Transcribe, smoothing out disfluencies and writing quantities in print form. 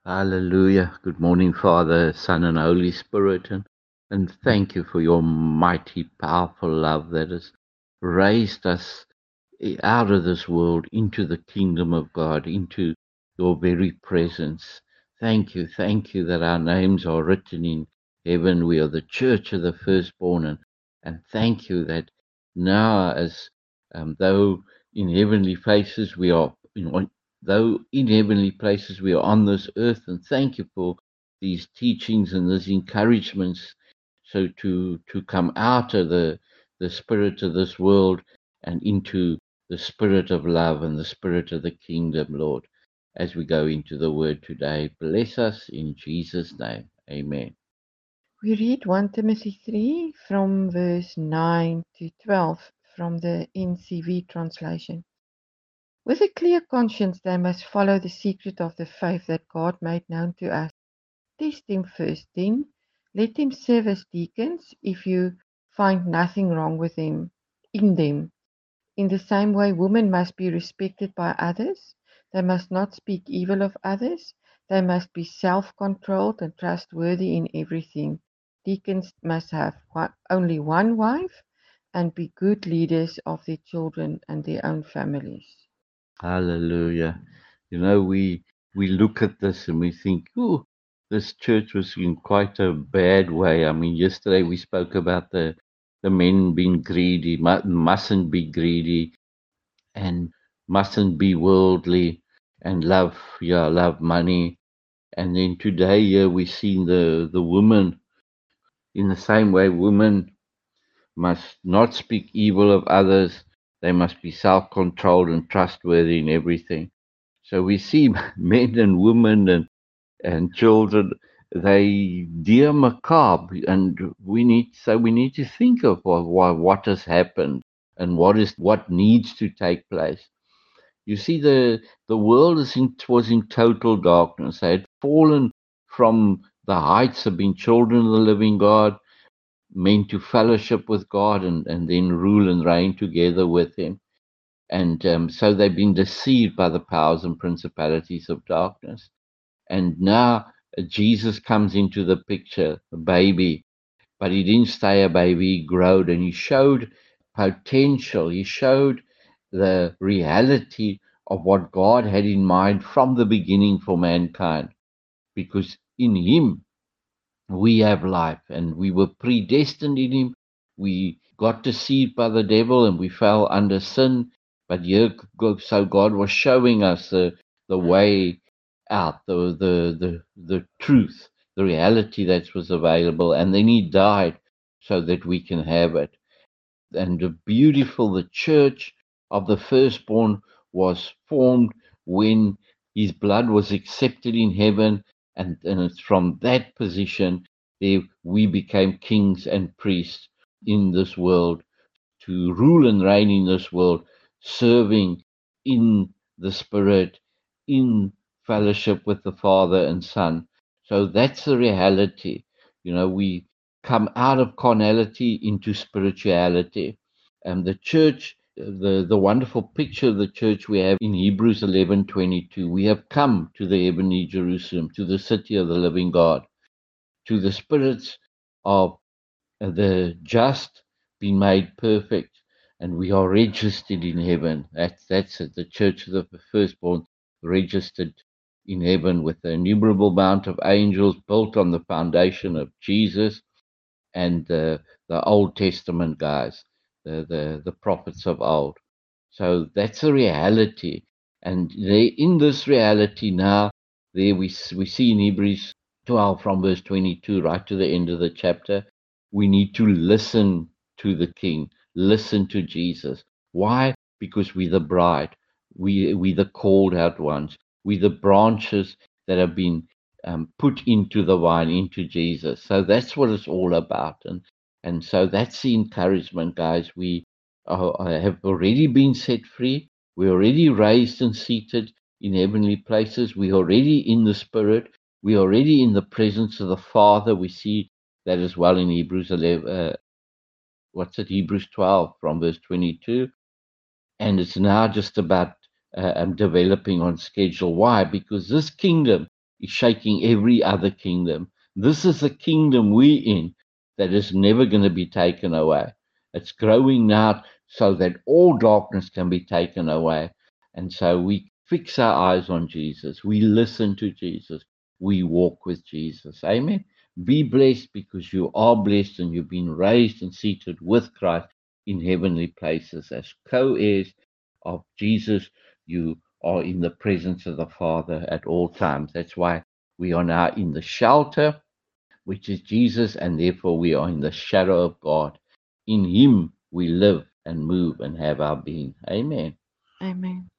Hallelujah. Good morning, Father, Son, and Holy Spirit. And thank you for your mighty, powerful love that has raised us out of this world into the kingdom of God, into your very presence. Thank you that our names are written in heaven. We are the church of the firstborn. And thank you that now, as though in heavenly places we are, though in heavenly places we are on this earth, and thank you for these teachings and these encouragements. So to come out of the spirit of this world and into the spirit of love and the spirit of the kingdom, Lord, as we go into the word today. Bless us in Jesus' name. Amen. We read 1 Timothy 3 from verse 9 to 12 from the NCV translation. With a clear conscience, they must follow the secret of the faith that God made known to us. Test them first, then let them serve as deacons if you find nothing wrong with them in them. In the same way, women must be respected by others. They must not speak evil of others. They must be self controlled and trustworthy in everything. Deacons must have only one wife and be good leaders of their children and their own families. Hallelujah. We look at this and we think, oh, this church was in quite a bad way. I mean, yesterday we spoke about the men being greedy, mustn't be greedy, and mustn't be worldly, and love money. And then today, yeah, we've seen the woman in the same way. Women must not speak evil of others. They must be self-controlled and trustworthy in everything. So we see men and women and children, they dear macabre, and we need to think of what has happened and what needs to take place. You see, the world was in total darkness. They had fallen from the heights of being children of the living God, meant to fellowship with God and then rule and reign together with Him. And so they've been deceived by the powers and principalities of darkness. And now Jesus comes into the picture, a baby, but he didn't stay a baby, he growed and he showed potential. He showed the reality of what God had in mind from the beginning for mankind, because in him we have life and we were predestined in him. We got deceived by the devil and we fell under sin. But so God was showing us the way out, the truth, the reality that was available. And then he died so that we can have it. And the church of the firstborn was formed when his blood was accepted in heaven, and it's from that position there we became kings and priests in this world, to rule and reign in this world, serving in the Spirit, in fellowship with the Father and Son. So that's the reality. We come out of carnality into spirituality. And the church, the wonderful picture of the church we have in Hebrews 11:22, we have come to the heavenly Jerusalem, to the city of the living God, to the spirits of the just been made perfect, and we are registered in heaven. That's it. The church of the firstborn registered in heaven with an innumerable amount of angels built on the foundation of Jesus and the Old Testament guys, the prophets of old. So that's a reality, and in this reality now, there we see in Hebrews 12 from verse 22 right to the end of the chapter, we need to listen to the King, listen to Jesus. Why? Because we're the bride, we the called out ones, we the branches that have been put into the vine, into Jesus. So that's what it's all about, and so that's the encouragement, guys. We have already been set free. We're already raised and seated in heavenly places. We're already in the Spirit. We're already in the presence of the Father. We see that as well in Hebrews 11. Hebrews 12 from verse 22. And it's now just about developing on schedule. Why? Because this kingdom is shaking every other kingdom. This is the kingdom we're in that is never going to be taken away. It's growing now so that all darkness can be taken away. And so we fix our eyes on Jesus. We listen to Jesus. We walk with Jesus. Amen. Be blessed because you are blessed and you've been raised and seated with Christ in heavenly places as co-heirs of Jesus. You are in the presence of the Father at all times. That's why we are now in the shelter, which is Jesus, and therefore we are in the shadow of God. In Him we live and move and have our being. Amen. Amen.